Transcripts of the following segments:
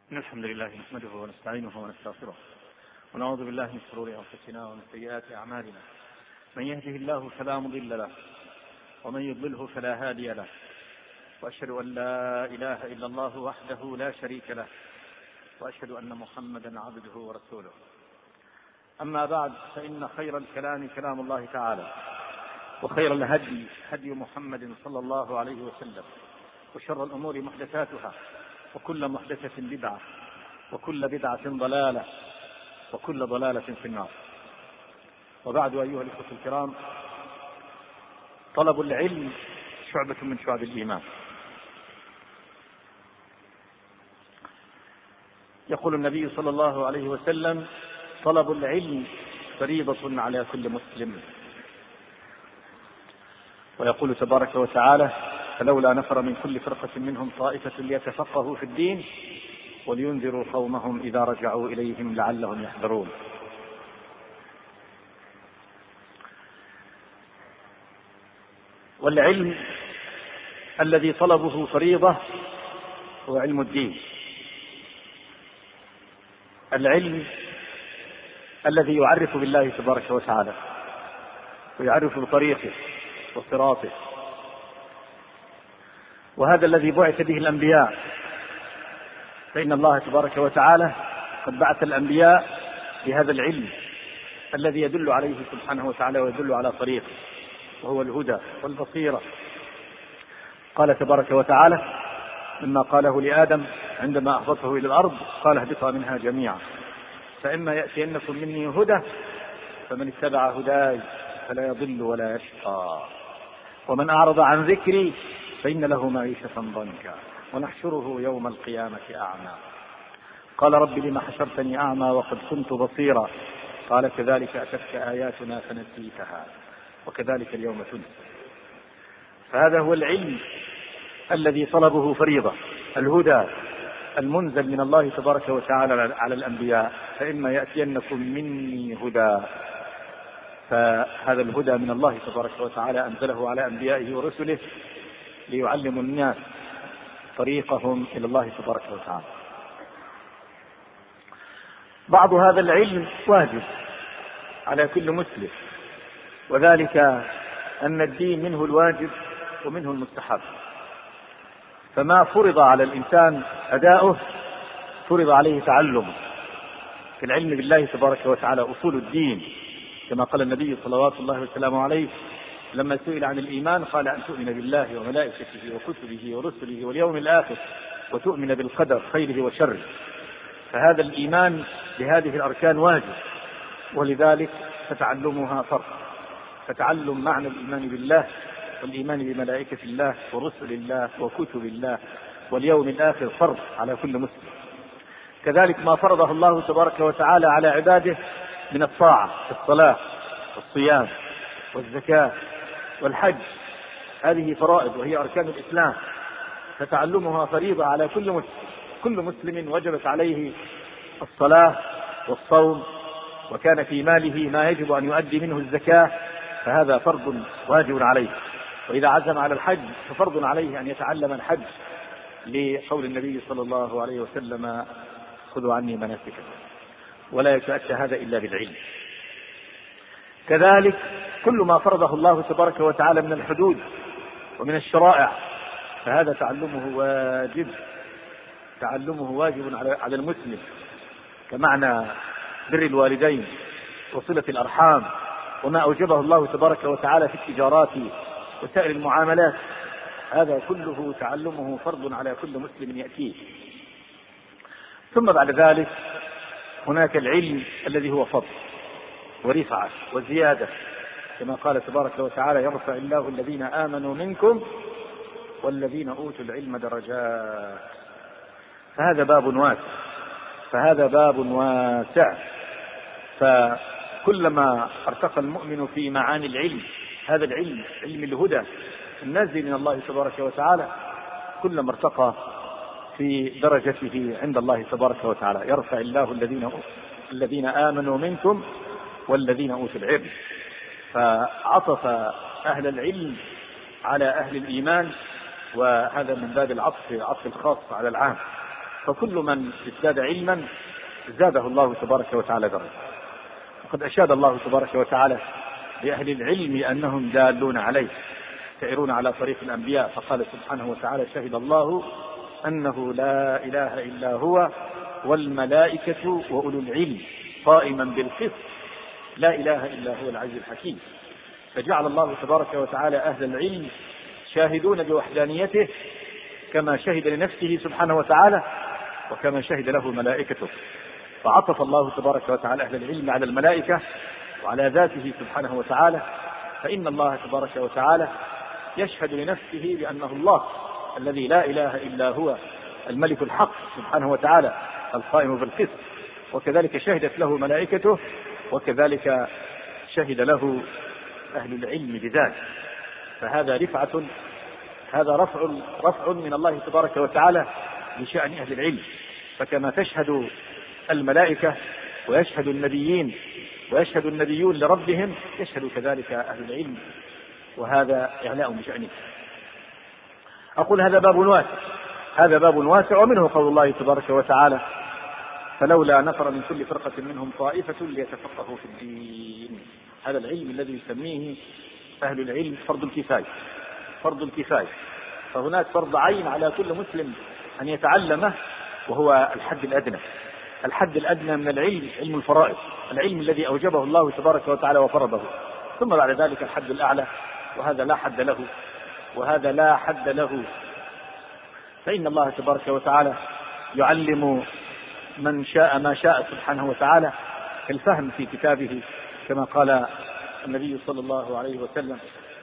إن الحمد لله نحمده ونستعينه ونستغفره ونعوذ بالله من شرور أنفسنا ومن سيئات أعمالنا. من يهده الله فلا مضل له ومن يضلله فلا هادي له، وأشهد أن لا إله إلا الله وحده لا شريك له، وأشهد أن محمدا عبده ورسوله. أما بعد، فإن خير الكلام كلام الله تعالى، وخير الهدي هدي محمد صلى الله عليه وسلم، وشر الأمور محدثاتها، وكل محدثة بدعة، وكل بدعة ضلالة، وكل ضلالة في النار. وبعد، أيها الإخوة الكرام، طلب العلم شعبة من شعب الإيمان. يقول النبي صلى الله عليه وسلم: طلب العلم فريضة على كل مسلم. ويقول تبارك وتعالى: فلولا نفر من كل فرقة منهم طائفة ليتفقهوا في الدين ولينذروا قومهم إذا رجعوا إليهم لعلهم يحذرون. والعلم الذي طلبه فريضة هو علم الدين، العلم الذي يعرف بالله تبارك وتعالى ويعرف بطريقه وصراطه، وهذا الذي بعث به الأنبياء. فإن الله تبارك وتعالى قد بعث الأنبياء بهذا العلم الذي يدل عليه سبحانه وتعالى ويدل على طريقه، وهو الهدى والبصيرة. قال تبارك وتعالى مما قاله لآدم عندما أهبطه إلى الأرض: قال اهبطا منها جميعا، فإما يأتينكم مني هدى فمن اتبع هداي فلا يضل ولا يشقى، ومن أعرض عن ذكري فإن له معيشة ضنكا ونحشره يوم القيامة أعمى. قال رب لم حشرتني أعمى وقد كنت بصيرا، قال كذلك أتتك آياتنا فنسيتها وكذلك اليوم تنسى. فهذا هو العلم الذي طلبه فريضة، الهدى المنزل من الله تبارك وتعالى على الأنبياء: فإما يأتينكم مني هدى. فهذا الهدى من الله تبارك وتعالى أنزله على أنبيائه ورسله ليعلموا الناس طريقهم إلى الله تبارك وتعالى. بعض هذا العلم واجب على كل مسلم، وذلك أن الدين منه الواجب ومنه المستحب. فما فرض على الإنسان أداؤه فرض عليه تعلمه. في العلم بالله تبارك وتعالى أصول الدين، كما قال النبي صلوات الله وسلامه عليه لما سئل عن الإيمان قال: أن تؤمن بالله وملائكته وكتبه ورسله واليوم الآخر وتؤمن بالقدر خيره وشره. فهذا الإيمان بهذه الأركان واجب، ولذلك فتعلمها فرض. فتعلم معنى الإيمان بالله والإيمان بملائكة الله ورسل الله وكتب الله واليوم الآخر فرض على كل مسلم. كذلك ما فرضه الله تبارك وتعالى على عباده من الطاعة الصلاة والصيام والزكاة والحج، هذه فرائض وهي أركان الإسلام، فتعلمها فريضة على كل مسلم. كل مسلم وجبت عليه الصلاة والصوم، وكان في ماله ما يجب أن يؤدي منه الزكاة، فهذا فرض واجب عليه. وإذا عزم على الحج ففرض عليه أن يتعلم الحج، لقول النبي صلى الله عليه وسلم: خذوا عني مناسككم. ولا يتأتى هذا إلا بالعلم. كذلك كل ما فرضه الله تبارك وتعالى من الحدود ومن الشرائع فهذا تعلمه واجب على المسلم، كمعنى بر الوالدين وصلة الأرحام وما أوجبه الله تبارك وتعالى في التجارات وسائر المعاملات. هذا كله تعلمه فرض على كل مسلم يأتيه. ثم بعد ذلك هناك العلم الذي هو فضل ورفعة وزيادة، كما قال تبارك وتعالى: يرفع الله الذين آمنوا منكم والذين أوتوا العلم درجات. فهذا باب واسع. فكلما ارتقى المؤمن في معاني العلم، هذا العلم علم الهدى النازل من الله تبارك وتعالى، كلما ارتقى في درجته عند الله تبارك وتعالى. يرفع الله الذين آمنوا منكم والذين أوتوا العلم. فعطف أهل العلم على أهل الإيمان، وهذا من باب العطف الخاص على العام. فكل من ازداد علما زاده الله تبارك وتعالى درجة. وقد أشاد الله تبارك وتعالى لأهل العلم أنهم دالون عليه سائرون على طريق الأنبياء، فقال سبحانه وتعالى: شهد الله أنه لا إله إلا هو والملائكة وأولو العلم قائما بالقسط لا إله إلا هو العزيز الحكيم. فجعل الله تبارك وتعالى أهل العلم شاهدون بوحدانيته كما شهد لنفسه سبحانه وتعالى وكما شهد له ملائكته. فعطف الله تبارك وتعالى أهل العلم على الملائكة وعلى ذاته سبحانه وتعالى، فإن الله تبارك وتعالى يشهد لنفسه بأنه الله الذي لا إله إلا هو الملك الحق سبحانه وتعالى القائم بالقسط، وكذلك شهدت له ملائكته، وكذلك شهد له أهل العلم بذلك. فهذا رفعة، هذا رفع من الله تبارك وتعالى لشأن أهل العلم. فكما تشهد الملائكة ويشهد النبيين ويشهد النبيون لربهم، يشهد كذلك أهل العلم، وهذا إعلاء بشأنه. أقول هذا باب واسع، ومنه قول الله تبارك وتعالى: فلولا نفر من كل فرقة منهم طائفة ليتفقهوا في الدين. هذا العلم الذي يسميه أهل العلم فرض الكفاية. فهناك فرض عين على كل مسلم أن يتعلمه، وهو الحد الأدنى من العلم، علم الفرائض، العلم الذي أوجبه الله تبارك وتعالى وفرضه. ثم بعد ذلك الحد الأعلى، وهذا لا حد له. فإن الله تبارك وتعالى يعلم من شاء ما شاء سبحانه وتعالى كالفهم في كتابه، كما قال النبي صلى الله عليه وسلم،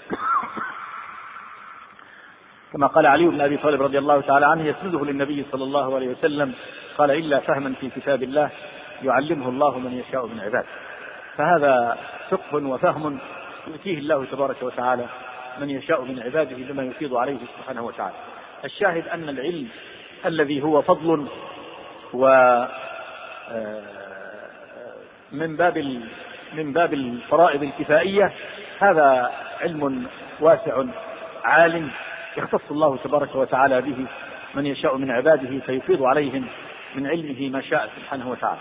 كما قال علي بن أبي طالب رضي الله تعالى عنه يسنده للنبي صلى الله عليه وسلم، قال: إلا فهما في كتاب الله يعلمه الله من يشاء من عباده. فهذا فقه وفهم يؤتيه الله تبارك وتعالى من يشاء من عباده بما يفيض عليه سبحانه وتعالى. الشاهد أن العلم الذي هو فضل من باب الفرائض الكفائية، هذا علم واسع عالم يختص الله تبارك وتعالى به من يشاء من عباده، فيفيض عليهم من علمه ما شاء سبحانه وتعالى.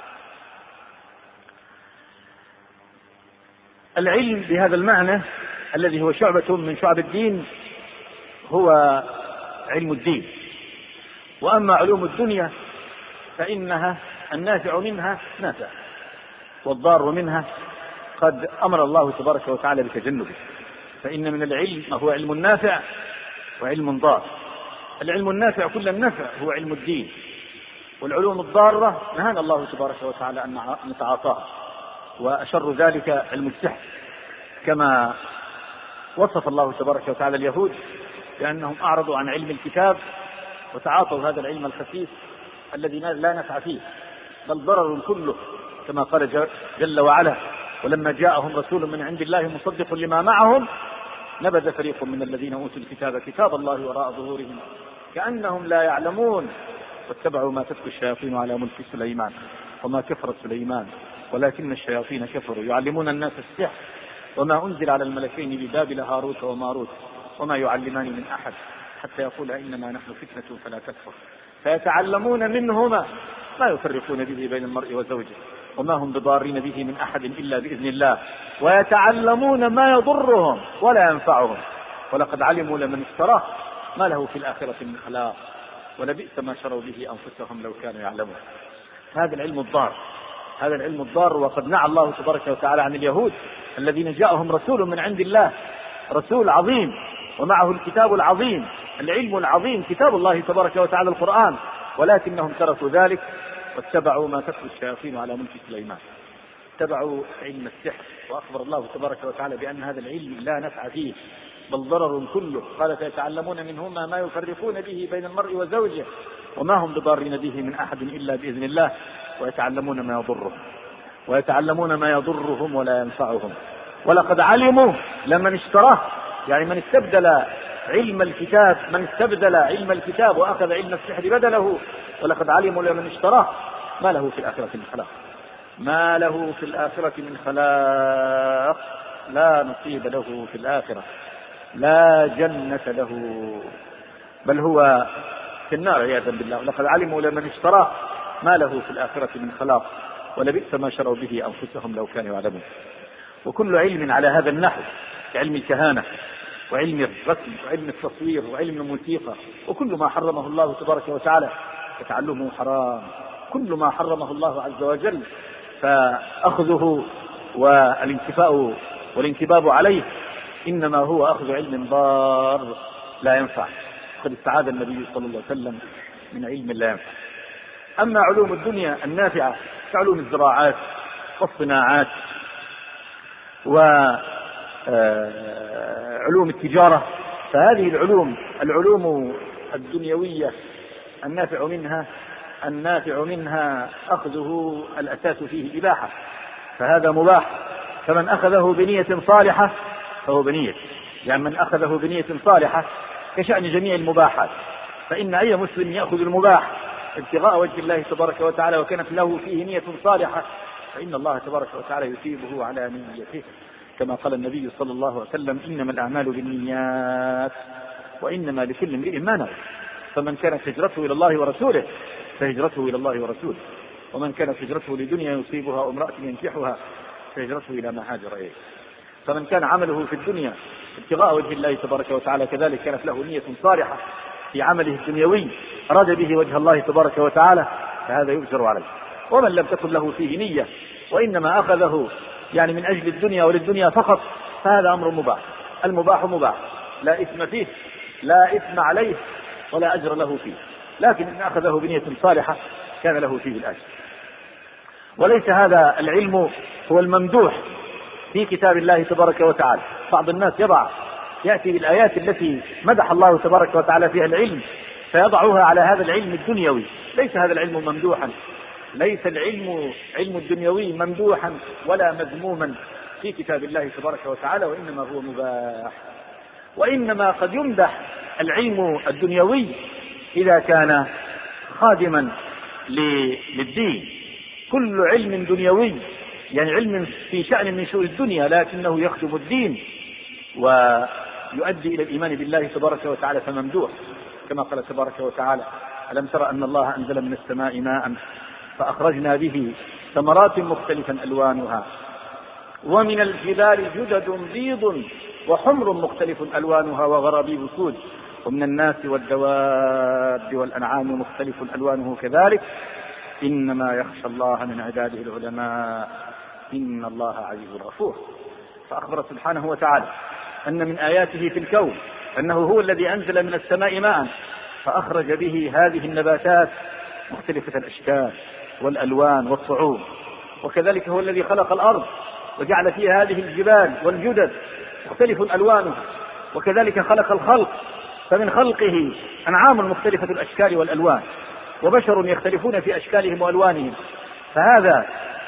العلم بهذا المعنى الذي هو شعبة من شعب الدين هو علم الدين. وأما علوم الدنيا فإنها النافع منها نافع، والضار منها قد أمر الله تبارك وتعالى بتجنبه. فإن من العلم ما هو علم نافع وعلم ضار. العلم النافع كل النفع هو علم الدين، والعلوم الضارة نهانا الله تبارك وتعالى أن نتعاطاها. وأشر ذلك علم السحر، كما وصف الله تبارك وتعالى اليهود بأنهم أعرضوا عن علم الكتاب وتعاطوا هذا العلم الخفيف الذي لا نفع فيه بل ضرر كله، كما قال جل وعلا: ولما جاءهم رسول من عند الله مصدق لما معهم نبذ فريق من الذين أوتوا الكتاب كتاب الله وراء ظهورهم كأنهم لا يعلمون واتبعوا ما تتلو الشياطين على ملك سليمان وما كفر سليمان ولكن الشياطين كفروا يعلمون الناس السحر وما أنزل على الملكين ببابل هاروت وماروت وما يعلمان من أحد حتى يقول إنما نحن فتنة فلا تكفر فيتعلمون منهما ما يفرقون به بين المرء وزوجه وما هم بضارين به من أحد إلا بإذن الله ويتعلمون ما يضرهم ولا ينفعهم ولقد علموا لمن اشتراه ما له في الآخرة من خلاق ولبئس ما شروا به أنفسهم لو كانوا يعلمون. هذا العلم الضار. وقد نعى الله تبارك وتعالى عن اليهود الذين جاءهم رسول من عند الله، رسول عظيم ومعه الكتاب العظيم العلم العظيم كتاب الله تبارك وتعالى القرآن، ولكنهم تركوا ذلك واتبعوا ما تتلو الشياطين على ملك سليمان، اتبعوا علم السحر. وأخبر الله تبارك وتعالى بأن هذا العلم لا نفع فيه بل ضرر كله. قال فيتعلمون منهما ما يفرقون به بين المرء وزوجه وما هم بضارين به من أحد إلا بإذن الله ويتعلمون ما يضرهم ولا ينفعهم. ولقد علموا لمن اشتراه، يعني من استبدل علم الكتاب وأخذ علم السحر بدله، ولقد علموا لمن اشتراه ما له في الآخرة من خلاق لا نصيب له في الآخرة لا جنة له بل هو في النار عياذا بالله. لقد علموا لمن اشتراه ما له في الآخرة من خلاق ولبئس ما شروا به أنفسهم لو كانوا يعلمون. وكل علم على هذا النحو، علم الكهانة وعلم الرسم وعلم التصوير وعلم الموسيقى وكل ما حرمه الله تبارك وتعالى فتعلمه حرام. كل ما حرمه الله عز وجل فأخذه والانكباب عليه إنما هو أخذ علم ضار لا ينفع. قد استعاذ النبي صلى الله عليه وسلم من علم لا ينفع. أما علوم الدنيا النافعة كعلوم الزراعات والصناعات وعلوم التجارة، فهذه العلوم الدنيوية النافع منها أخذه الأساس فيه إباحة، فهذا مباح. فمن أخذه بنية صالحة فهو بنية، يعني من أخذه بنية صالحة كشأن جميع المباحات. فإن أي مسلم يأخذ المباح ابتغاء وجه الله تبارك وتعالى وكانت له فيه نية صالحة فإن الله تبارك وتعالى يثيبه على نيته، كما قال النبي صلى الله عليه وسلم: إنما الأعمال بالنيات وإنما لكل امرئ ما نوى. فمن كانت هجرته إلى الله ورسوله فهجرته إلى الله ورسوله، ومن كانت هجرته لدنيا يصيبها أو امرأة ينكحها فهجرته إلى ما هاجر إليه. فمن كان عمله في الدنيا ابتغاء وجه الله تبارك وتعالى كذلك كانت له نية صالحة في عمله الدنيوي أراد به وجه الله تبارك وتعالى فهذا يؤجر عليه. ومن لم تكن له فيه نية وإنما أخذه يعني من أجل الدنيا وللدنيا فقط فهذا أمر مباح. المباح مباح لا إثم فيه، لا إثم عليه ولا أجر له فيه، لكن إن أخذه بنية صالحة كان له فيه الأجر. وليس هذا العلم هو الممدوح في كتاب الله تبارك وتعالى. بعض الناس يأتي بالآيات التي مدح الله تبارك وتعالى فيها العلم فيضعها على هذا العلم الدنيوي. ليس هذا العلم ممدوحا، ليس علم الدنيوي ممدوحا ولا مذموما في كتاب الله تبارك وتعالى، وإنما هو مباح. وإنما قد يمدح العلم الدنيوي إذا كان خادما للدين. كل علم دنيوي يعني علم في شأن من شؤون الدنيا لكنه يخدم الدين ويؤدي إلى الإيمان بالله تبارك وتعالى فممدوح، كما قال تبارك وتعالى: ألم تر أن الله أنزل من السماء ماء فأخرجنا به ثمرات مختلفا ألوانها ومن الجبال جدد بيض وحمر مختلف ألوانها وغرابيب سود ومن الناس والدواب والأنعام مختلف ألوانه كذلك إنما يخشى الله من عباده العلماء إن الله عزيز غفور. فأخبر سبحانه وتعالى أن من آياته في الكون أنه هو الذي أنزل من السماء ماء فأخرج به هذه النباتات مختلفة الأشكال والألوان والصعوب، وكذلك هو الذي خلق الأرض وجعل فيها هذه الجبال والجدد مختلف ألوانها، وكذلك خلق الخلق فمن خلقه أنعام مختلفة الأشكال والألوان وبشر يختلفون في أشكالهم وألوانهم. فهذا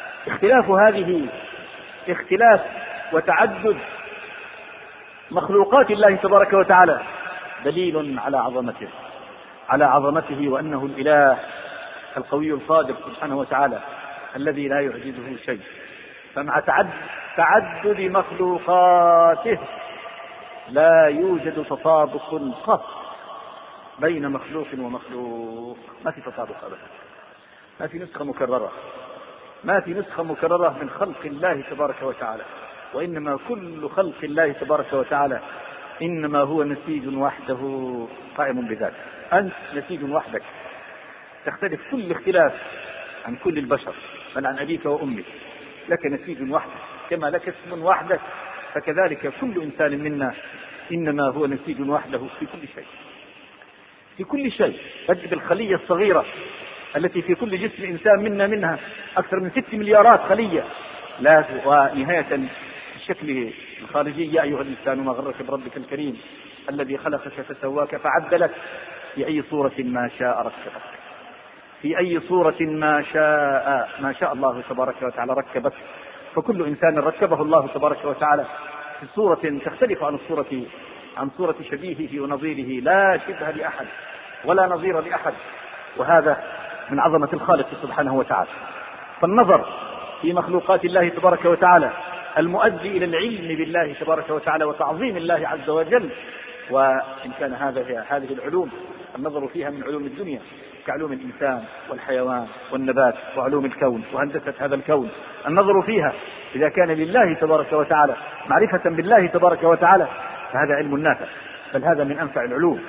اختلاف وتعدد مخلوقات الله تبارك وتعالى دليل على عظمته وأنه الإله القوي القادر سبحانه وتعالى الذي لا يعجزه شيء. فمع تعدد مخلوقاته لا يوجد تطابق قط بين مخلوق ومخلوق، ما في تطابق أبدا، ما في نسخة مكررة من خلق الله تبارك وتعالى، وإنما كل خلق الله تبارك وتعالى إنما هو نسيج وحده قائم بذاته. أنت نسيج وحدك تختلف كل اختلاف عن كل البشر بل عن أبيك وأمك، لك نسيج وحدك كما لك اسم وحدك، فكذلك كل إنسان منا إنما هو نسيج وحده في كل شيء. تجد الخلية الصغيرة التي في كل جسم إنسان منها أكثر من 6 مليارات خلية، لا ونهاية الشكل الخارجي: يا أيها الإنسان ما غرك بربك الكريم الذي خلقك فسواك فعدلك في أي صورة ما شاء ركبك، في أي صورة ما شاء الله تبارك وتعالى ركبك. فكل إنسان ركبه الله تبارك وتعالى في صورة تختلف عن صورة شبيهه ونظيره، لا شبه لأحد ولا نظير لأحد، وهذا من عظمة الخالق سبحانه وتعالى. فالنظر في مخلوقات الله تبارك وتعالى المؤدي إلى العلم بالله تبارك وتعالى وتعظيم الله عز وجل وإن كان هذه العلوم النظر فيها من علوم الدنيا كعلوم الإنسان والحيوان والنبات وعلوم الكون وهندسة هذا الكون، النظر فيها إذا كان لله تبارك وتعالى معرفة بالله تبارك وتعالى فهذا علم نافع، بل هذا من أنفع العلوم،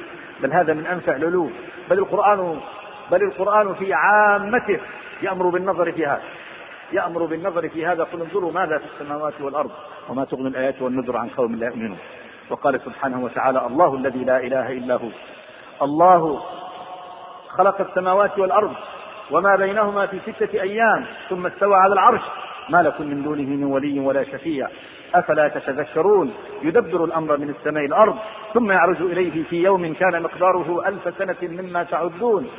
بل القرآن في عامته يأمر بالنظر في هذا قل انظروا ماذا في السماوات والأرض وما تغني الآيات والنذر عن قوم لا يؤمنون. وقال سبحانه وتعالى الله الذي لا إله إلا هو الله خلق السماوات والأرض وما بينهما في 6 أيام ثم استوى على العرش ما لكم من دونه من ولي ولا شفيع أفلا تتذكرون يدبر الأمر من السماء الأرض ثم يعرج إليه في يوم كان مقداره 1000 سنة مما تعدون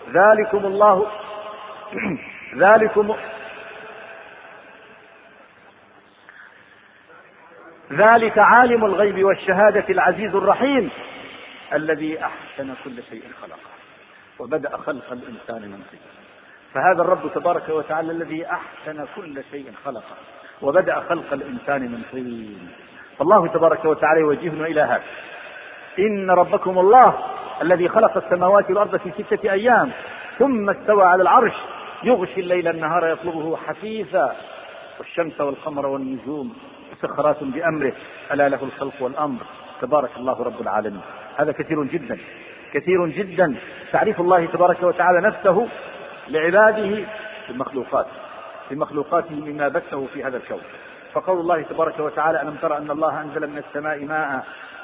ذلك عالم الغيب والشهادة العزيز الرحيم الذي أحسن كل شيء خلقه وبدأ خلق الإنسان من طين. فهذا الرب تبارك وتعالى الذي أحسن كل شيء خلقه وبدأ خلق الإنسان من طين. فالله تبارك وتعالى يوجهنا إلى هذا إن ربكم الله الذي خلق السماوات والأرض في 6 أيام ثم استوى على العرش يغشي الليل النهار يطلبه حثيثا والشمس والقمر والنجوم مسخرات بأمره ألا له الخلق والأمر تبارك الله رب العالمين. هذا كثير جدا تعريف الله تبارك وتعالى نفسه لعباده بمخلوقاته مما بثه في هذا الكون. فقول الله تبارك وتعالى ألم تر أن الله أنزل من السماء ماء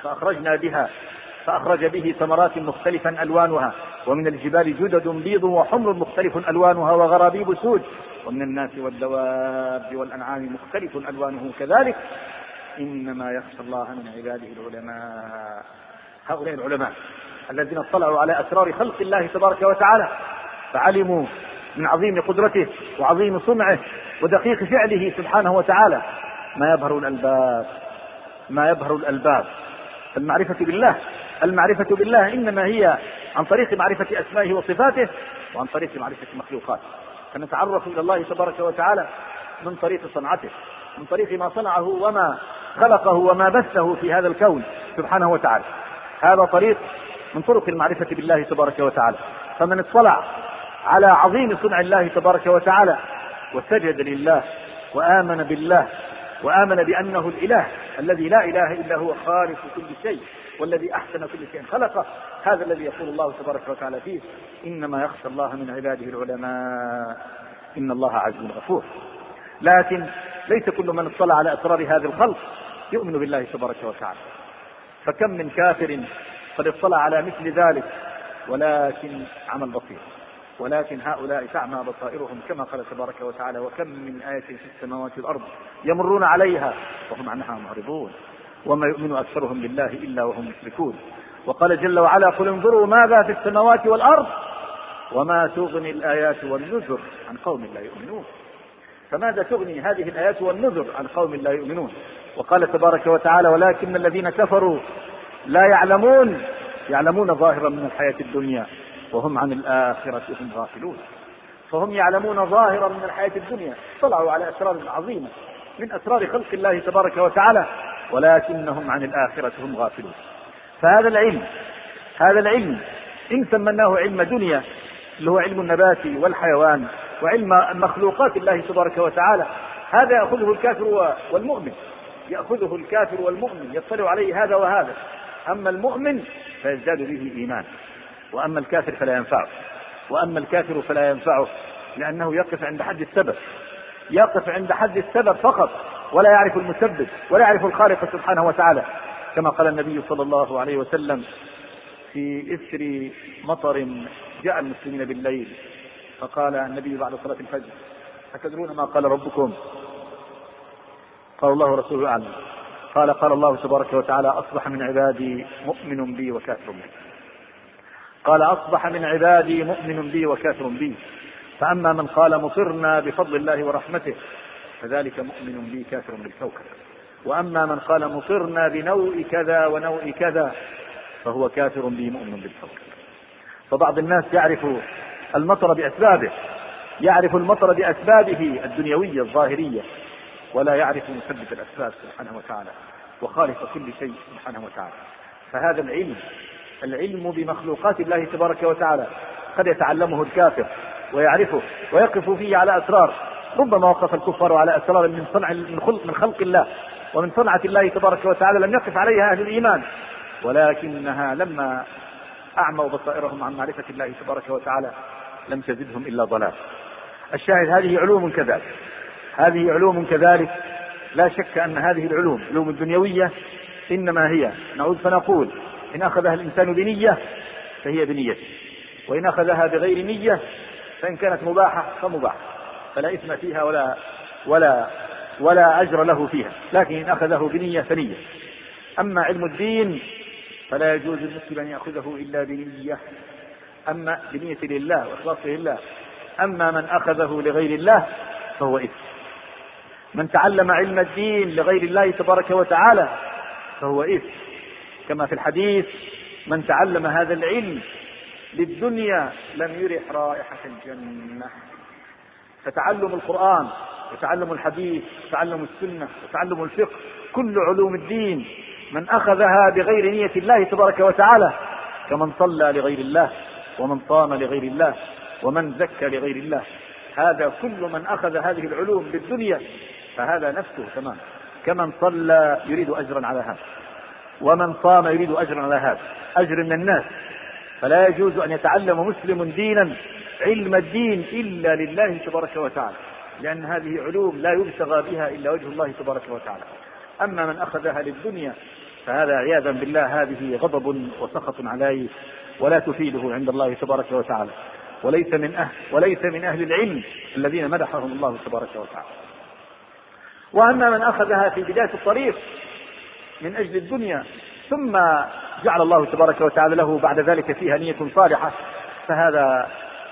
فأخرج به ثمرات مختلفا ألوانها ومن الجبال جدد بيض وحمر مختلف ألوانها وغرابيب سود ومن الناس والدواب والأنعام مختلف ألوانه كذلك إنما يخشى الله من عباده العلماء. هؤلاء العلماء الذين اطلعوا على أسرار خلق الله تبارك وتعالى فعلموا من عظيم قدرته وعظيم صنعه ودقيق فعله سبحانه وتعالى ما يبهر الألباب. المعرفة بالله إنما هي عن طريق معرفة أسمائه وصفاته وعن طريق معرفة مخلوقاته. فنتعرف إلى الله تبارك وتعالى من طريق صنعته، من طريق ما صنعه وما خلقه وما بثه في هذا الكون سبحانه وتعالى. هذا طريق من طرق المعرفة بالله تبارك وتعالى. فمن اطلع على عظيم صنع الله تبارك وتعالى وسجد لله وآمن بالله وآمن بأنه الإله الذي لا إله إلا هو خالق كل شيء والذي أحسن كل شيء خلقه، هذا الذي يقول الله تبارك وتعالى فيه إنما يخشى الله من عباده العلماء إن الله عزيز غفور. لكن ليس كل من اطلع على أسرار هذا الخلق يؤمن بالله تبارك وتعالى، فكم من كافر قد اطلع على مثل ذلك ولكن عمى البصير، ولكن هؤلاء تعمى بصائرهم كما قال تبارك وتعالى وكم من آية في السماوات والأرض يمرون عليها وهم عنها معرضون وما يؤمن أكثرهم بالله إلا وهم مشركون. وقال جل وعلا قل انظروا ماذا في السماوات والأرض وما تغني الآيات والنذر عن قوم لا يؤمنون. فماذا تغني هذه الآيات والنذر عن قوم لا يؤمنون؟ وقال تبارك وتعالى ولكن الذين كفروا لا يعلمون ظاهرا من الحياة الدنيا وهم عن الآخرة هم غافلون. فهم يعلمون ظاهرا من الحياة الدنيا، طلعوا على أسرار عظيمة من أسرار خلق الله تبارك وتعالى ولكنهم عن الآخرة هم غافلون. فهذا العلم إن سمناه علم دنيا اللي هو علم النبات والحيوان وعلم مخلوقات الله تبارك وتعالى، هذا يأخذه الكافر والمؤمن يطلع عليه هذا وهذا. أما المؤمن فيزداد به إيمان، وأما الكافر فلا ينفعه لأنه يقف عند حد السبب فقط ولا يعرف المسبب ولا يعرف الخالق سبحانه وتعالى. كما قال النبي صلى الله عليه وسلم في إثر مطر جاء المسلمين بالليل فقال النبي بعد صلاة الفجر أتدرون ما قال ربكم؟ قال الله ورسوله أعلم. قال الله تبارك وتعالى أصبح من عبادي مؤمن بي وكافر بي. قال أصبح من عبادي مؤمن بي وكافر بي، فأما من قال مطرنا بفضل الله ورحمته فذلك مؤمن بي كافر بالكوكب، وأما من قال مطرنا بنوء كذا ونوء كذا فهو كافر بي مؤمن بالكوكب. فبعض الناس يعرف المطر بأسبابه الدنيوية الظاهرية ولا يعرف مسبب الأسباب سبحانه وتعالى وخالق كل شيء سبحانه وتعالى. فهذا العلم بمخلوقات الله تبارك وتعالى قد يتعلمه الكافر ويعرفه ويقف فيه على أسرار، ربما وقف الكفار على أسرار من خلق الله ومن صنعة الله تبارك وتعالى لم يقف عليها أهل الإيمان، ولكنها لما أعموا بصائرهم عن معرفة الله تبارك وتعالى لم تزدهم إلا ضلال. الشاهد هذه علوم كذلك، لا شك أن هذه العلوم الدنيوية إنما هي نعود فنقول إن أخذها الإنسان بنية فهي بنيته، وإن أخذها بغير نية فإن كانت مباحة فمباحة فلا إثم فيها ولا أجر له فيها، لكن إن أخذه بنية فنية. أما علم الدين فلا يجوز المسلم أن يأخذه إلا بنية، أما بنية لله وإخلاصه لله. أما من أخذه لغير الله فهو إثم. من تعلم علم الدين لغير الله تبارك وتعالى فهو إثم، كما في الحديث: من تعلم هذا العلم للدنيا لم يرح رائحة الجنة. فتعلم القرآن وتعلم الحديث وتعلم السنة وتعلم الفقه، كل علوم الدين من أخذها بغير نية الله تبارك وتعالى كمن صلى لغير الله ومن صام لغير الله ومن زكى لغير الله، هذا كل من أخذ هذه العلوم بالدنيا فهذا نفسه تمام، كمن صلى يريد أجرا على هذا ومن صام يريد أجرا على هذا، أجر من الناس. فلا يجوز أن يتعلم مسلم دينا علم الدين إلا لله تبارك وتعالى، لأن هذه علوم لا يبتغى بها إلا وجه الله تبارك وتعالى. أما من أخذها للدنيا فهذا عياذا بالله هذه غضب وسخط عليه ولا تفيده عند الله تبارك وتعالى، وليس من أهل العلم الذين مدحهم الله تبارك وتعالى. وأما من أخذها في بداية الطريق من أجل الدنيا ثم جعل الله تبارك وتعالى له بعد ذلك فيها نية صالحة فهذا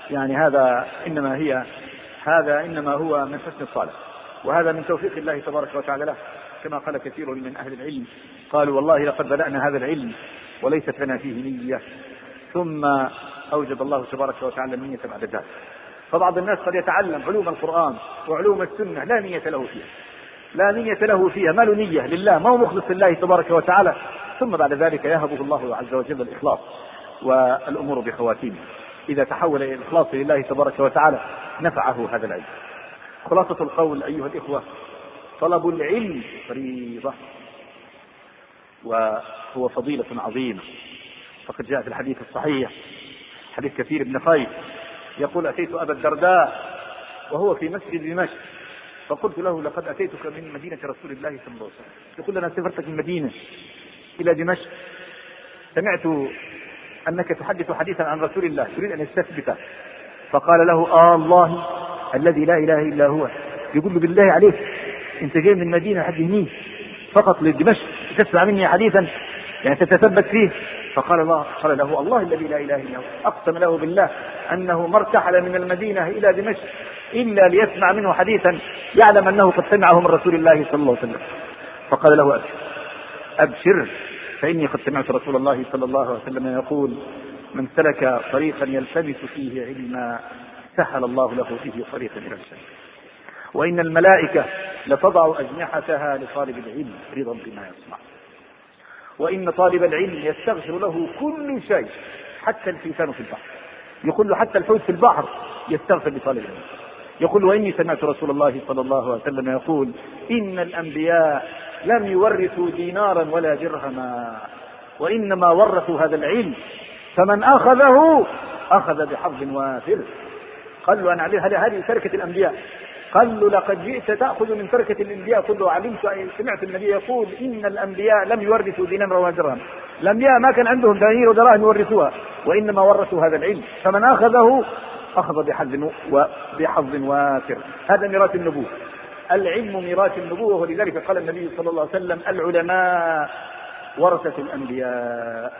إنما هو من حسن الصالح، وهذا من توفيق الله تبارك وتعالى له، كما قال كثير من أهل العلم قالوا: والله لقد بدأنا هذا العلم وليست لنا فيه نية، ثم أوجد الله تبارك وتعالى النية بعد ذلك. فبعض الناس قد يتعلم علوم القرآن وعلوم السنة لا نية له فيها، ما له نية لله، ما هو مخلص لله تبارك وتعالى، ثم بعد ذلك يهبه الله عز وجل الإخلاص والأمور بخواتيمه. إذا تحول إلى الإخلاص لله تبارك وتعالى نفعه هذا العلم. خلاصة القول أيها الإخوة: طلب العلم فريضة وهو فضيلة عظيمة، فقد جاء في الحديث الصحيح حديث كثير بن خيس يقول: أتيت أبا الدرداء وهو في مسجد دمشق فقلت له: لقد أتيتك من مدينة رسول الله صلى الله عليه وسلم. يقول: أنا سافرتك من مدينة إلى دمشق، سمعت أنك تحدث حديثا عن رسول الله تريد أن يستثبته. فقال له: الله الذي لا إله إلا هو. يقول له: بالله عليك أنت جاي من مدينة حد هني فقط لدمشق تسمع مني حديثا يعني تتثبت فيه؟ قال له: الله الذي لا إله إلا هو. أقسم له بالله أنه ما ارتحل من المدينة إلى دمشق إلا ليسمع منه حديثا يعلم أنه قد سمعه من رسول الله صلى الله عليه وسلم. فقال له: أبشر فإني قد سمعت رسول الله صلى الله عليه وسلم يقول: من سلك طريقا يلتمس فيه علما سهل الله له فيه طريقا إلى الجنة، وإن الملائكة لتضع أجنحتها لطالب العلم رضا بما يصنع، وإن طالب العلم يستغفر له كل شيء حتى الحيتان في البحر. يقول له: حتى الحوت في البحر يستغفر لطالب العلم. يقول: وإني سمعت رسول الله صلى الله عليه وسلم يقول: إن الأنبياء لم يورثوا دينارا ولا درهما وإنما ورثوا هذا العلم، فمن أخذه أخذ بحظ وافر. قال له: أنا هذه تركة الأنبياء. قال له: لقد جئت تأخذ من تركة الأنبياء. قل له: علمت سمعت النبي يقول: إن الأنبياء لم يورثوا دينارا ولا درهم. الأنبياء ما كان عندهم دنانير ودراهم يورثوها، وإنما ورثوا هذا العلم، فمن أخذه أخذ بحظ وافر. هذا ميراث النبوة، العلم ميراث النبوة. ولذلك قال النبي صلى الله عليه وسلم: العلماء ورثة الأنبياء.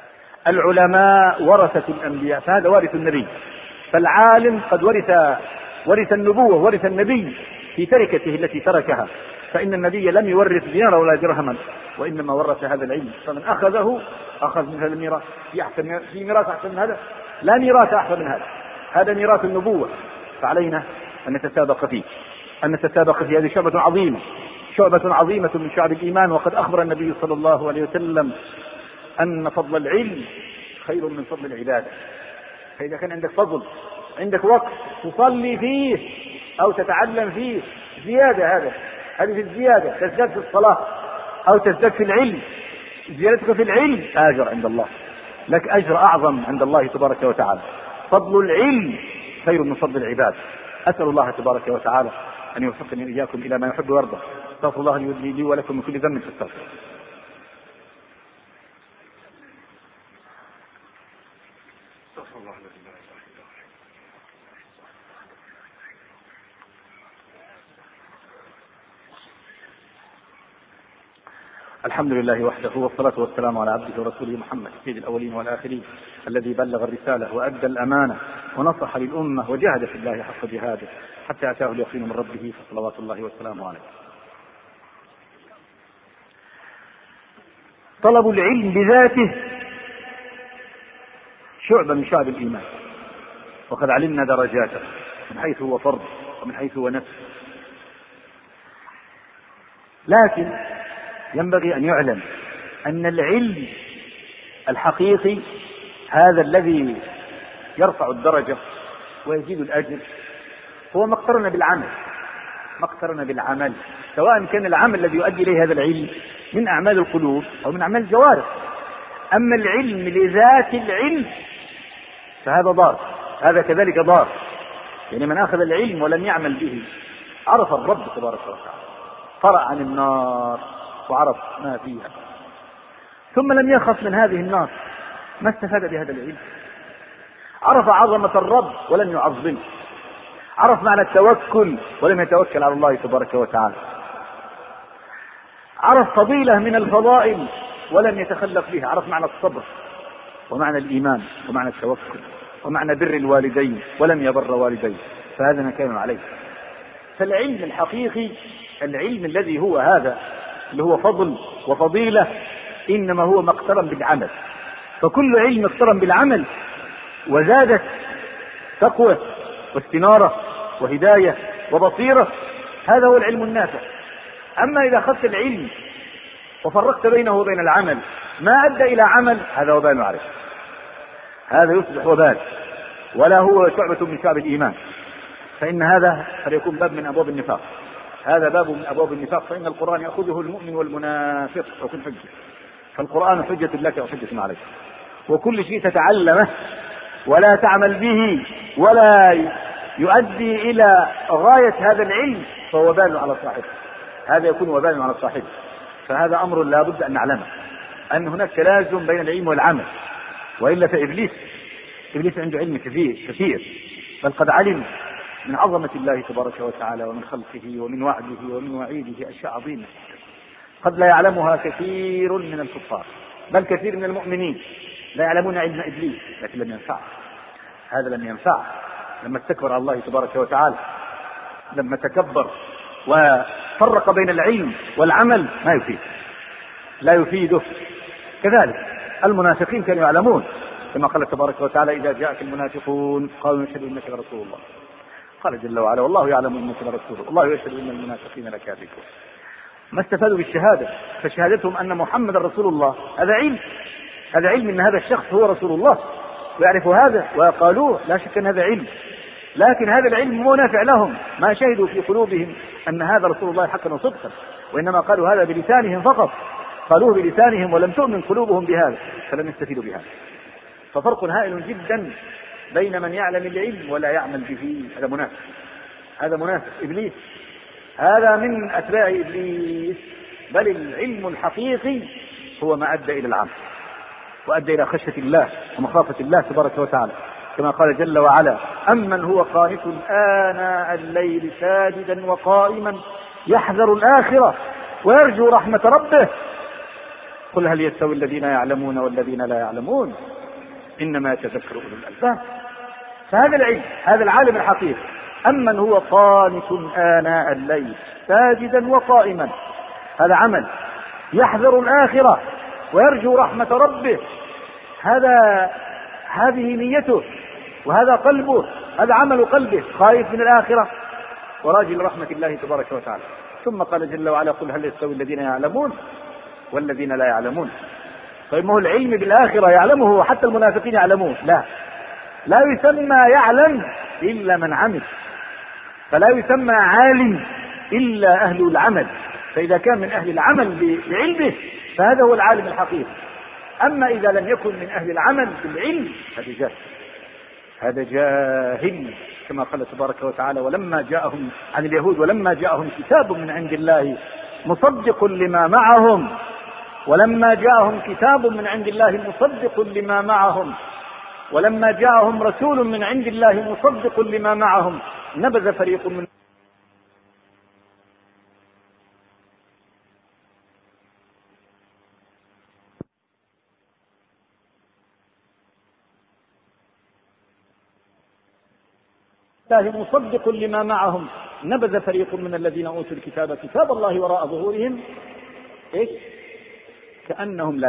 العلماء ورثة الأنبياء، فهذا وارث النبي. فالعالم قد ورث النبوة، ورث النبي في تركته التي تركها، فإن النبي لم يورث دينارا ولا درهما وإنما ورث هذا العلم، فمن أخذه أخذ من هذا الميراث. في ميراث أحسن من هذا؟ لا ميراث أحسن من هذا، هذا ميراث النبوة، فعلينا أن نتسابق فيه. هذه شعبة عظيمة من شعب الإيمان. وقد أخبر النبي صلى الله عليه وسلم أن فضل العلم خير من فضل العبادة. فإذا كان عندك فضل، عندك وقت تصلي فيه أو تتعلم فيه زيادة، هذه في الزيادة، تزداد في الصلاة أو تزداد في العلم، زيادتك في العلم أجر عند الله، لك أجر أعظم عند الله تبارك وتعالى. فضل العلم خير من فضل العباد. أسأل الله تبارك وتعالى أن يوفقني إياكم إلى ما يحب ويرضى. استغفر الله لي ولكم من كل ذنب فاستغفروه. الحمد لله وحده، والصلاة والسلام على عبده ورسوله محمد سيد الأولين والآخرين، الذي بلغ الرسالة وأدى الأمانة ونصح للأمة وجاهد في الله حق جهاده حتى أتاه اليقين من ربه، فصلوات الله وسلامه عليه. طلب العلم بذاته شعبة من شعب الإيمان، وقد علمنا درجاته من حيث هو فرض ومن حيث هو نفس، لكن ينبغي أن يعلم أن العلم الحقيقي هذا الذي يرفع الدرجة ويزيد الأجر هو ما اقترن بالعمل، سواء كان العمل الذي يؤدي إليه هذا العلم من أعمال القلوب أو من أعمال الجوارح. أما العلم لذات العلم فهذا ضار، هذا كذلك ضار. يعني من أخذ العلم ولم يعمل به عرف الرب تبارك وتعالى، قرأ عن النار وعرف ما فيها، ثم لم يخف من هذه النار، ما استفاد بهذا العلم. عرف عظمة الرب ولم يعظمه، عرف معنى التوكل ولم يتوكل على الله تبارك وتعالى، عرف فضيلة من الفضائل ولم يتخلق بها، عرف معنى الصبر ومعنى الإيمان ومعنى التوكل ومعنى بر الوالدين ولم يبر والديه، فهذا نكال عليه. فالعلم الحقيقي، العلم الذي هو هذا اللي هو فضل وفضيلة، إنما هو ما اقترن بالعمل. فكل علم اقترن بالعمل وزادت تقوى واستنارة وهداية وبصيرة، هذا هو العلم النافع. أما إذا أخذت العلم وفرقت بينه وبين العمل ما أدى إلى عمل، هذا وبال عليه، هذا يصبح وبال ولا هو شعبة من شعب الإيمان. فإن هذا فليكون باب من أبواب النفاق، هذا باب من أبواب النفاق. فإن القرآن يأخذه المؤمن والمنافق وكل حجة، فالقرآن حجة لك وحجة عليك. وكل شيء تتعلمه ولا تعمل به ولا يؤدي إلى غاية هذا العلم فهو وبال على صاحبه، هذا يكون وبال على صاحبه. فهذا أمر لا بد أن نعلمه، أن هناك تلازم بين العلم والعمل، وإلا فإبليس عنده علم كثير، بل قد علم من عظمة الله تبارك وتعالى ومن خلقه ومن وعده ومن وعيده أشياء عظيمة قد لا يعلمها كثير من الكفار، بل كثير من المؤمنين لا يعلمون علم إبليس، لكن لم ينفع. هذا لم ينفع لما استكبر على الله تبارك وتعالى، لما تكبر وفرق بين العلم والعمل لا يفيده. كذلك المنافقين كانوا يعلمون، كما قال تبارك وتعالى: إذا جاءك المنافقون قالوا نشهد إنك لرسول الله. قال جل وعلا: والله يعلم إنك لرسول الله يشهد إن المنافقين لكاذبون. ما استفادوا بالشهادة، فشهادتهم أن محمد رسول الله هذا علم أن هذا الشخص هو رسول الله، ويعرف هذا وقالوه، لا شك أن هذا علم، لكن هذا العلم مو نافع لهم، ما شهدوا في قلوبهم أن هذا رسول الله حقا وصدقا، وإنما قالوا هذا بلسانهم فقط، قالوه بلسانهم ولم تؤمن قلوبهم بهذا، فلم يستفيدوا بهذا. ففرق هائل جدا بين من يعلم العلم ولا يعمل به، هذا منافق إبليس، هذا من أتباع إبليس. بل العلم الحقيقي هو ما أدى إلى العمل وأدى إلى خشية الله ومخافة الله تبارك وتعالى، كما قال جل وعلا: أمن هو قانت آناء الليل ساجدا وقائما يحذر الآخرة ويرجو رحمة ربه قل هل يستوي الذين يعلمون والذين لا يعلمون إنما يتذكر أولو الألباب. فهذا العلم، هذا العالم الحقيقي. أمن هو قانت آناء الليل ساجدا وقائما، هذا عمل، يحذر الآخرة ويرجو رحمة ربه، هذه نيته وهذا قلبه، هذا عمل قلبه، خايف من الآخرة وراجل رحمة الله تبارك وتعالى. ثم قال جل وعلا: قل هل يستوي الذين يعلمون والذين لا يعلمون طيب ما هو العلم بالآخرة يعلمه وحتى المنافقين يعلمون؟ لا يسمى يعلم إلا من عمل، فلا يسمى عالم إلا أهل العمل. فإذا كان من أهل العمل بعلمه فهذا هو العالم الحقيقي. أما إذا لم يكن من أهل العمل بالعلم هذا جاهل، كما قال تبارك وتعالى ولما جاءهم عن اليهود ولما جاءهم كتاب من عند الله مصدق لما معهم، ولما جاءهم كتاب من عند الله مصدق لما معهم، ولما جاءهم رسول من عند الله مصدق لما معهم نبذ فريق من الله مصدق لما معهم نبذ فريق من الذين أوتوا الكتاب كتاب الله وراء ظهورهم كأنهم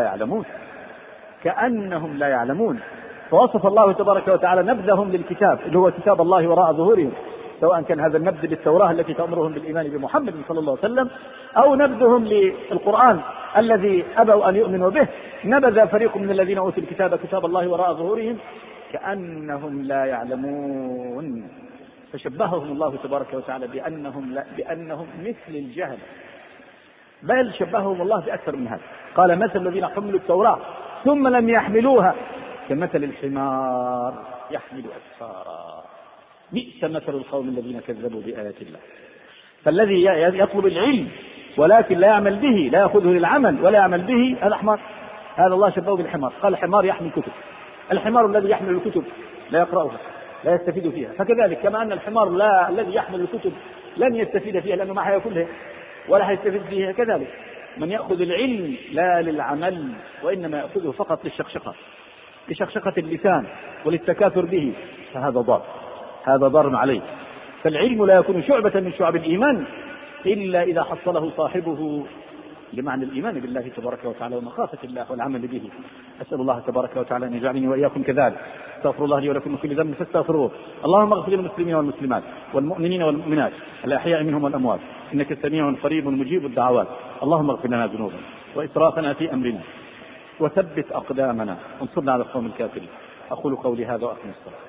لا يعلمون. فوصف الله تبارك وتعالى نبذهم للكتاب اللي هو كتاب الله وراء ظهورهم، سواء كان هذا النبذ بالتوراة التي تأمرهم بالإيمان بمحمد صلى الله عليه وسلم أو نبذهم للقرآن الذي أبوا أن يؤمنوا به. نبذ فريق من الذين أوتوا الكتاب كتاب الله وراء ظهورهم كأنهم لا يعلمون، فشبههم الله تبارك وتعالى بأنهم مثل الجهل، بل شبههم الله بأكثر من هذا. قال مثل الذين حملوا التوراة ثم لم يحملوها كمثل الحمار يحمل أسفارا بئس مثل القوم الذين كذبوا بآيات الله. فالذي يطلب العلم ولكن لا يعمل به، لا يأخذه للعمل ولا يعمل به، هذا حمار. هذا الله شبهه بالحمار، قال الحمار يحمل كتب. الحمار الذي يحمل الكتب لا يقرأها لا يستفيد فيها، فكذلك كما أن الحمار الذي يحمل الكتب لن يستفيد فيها لأنه ما حيأكلها ولا حيستفيد فيها، كذلك من يأخذ العلم لا للعمل وإنما يأخذه فقط لشقشقة اللسان وللتكاثر به، فهذا ضار عليه. فالعلم لا يكون شعبة من شعب الإيمان إلا إذا حصله صاحبه لمعنى الإيمان بالله تبارك وتعالى ومخافة الله والعمل به. أسأل الله تبارك وتعالى أن يجعلني وإياكم كذلك. استغفر الله لي ولكم من كل ذنب فاستغفروه. اللهم اغفر للمسلمين والمسلمات والمؤمنين والمؤمنات الأحياء منهم والأموات إنك سميع قريب مجيب الدعوات. اللهم اغفر لنا ذنوبنا وإسرافنا في أمرنا وثبت أقدامنا وانصرنا على القوم الكافرين. أقول قولي هذا وأقم الصلاة.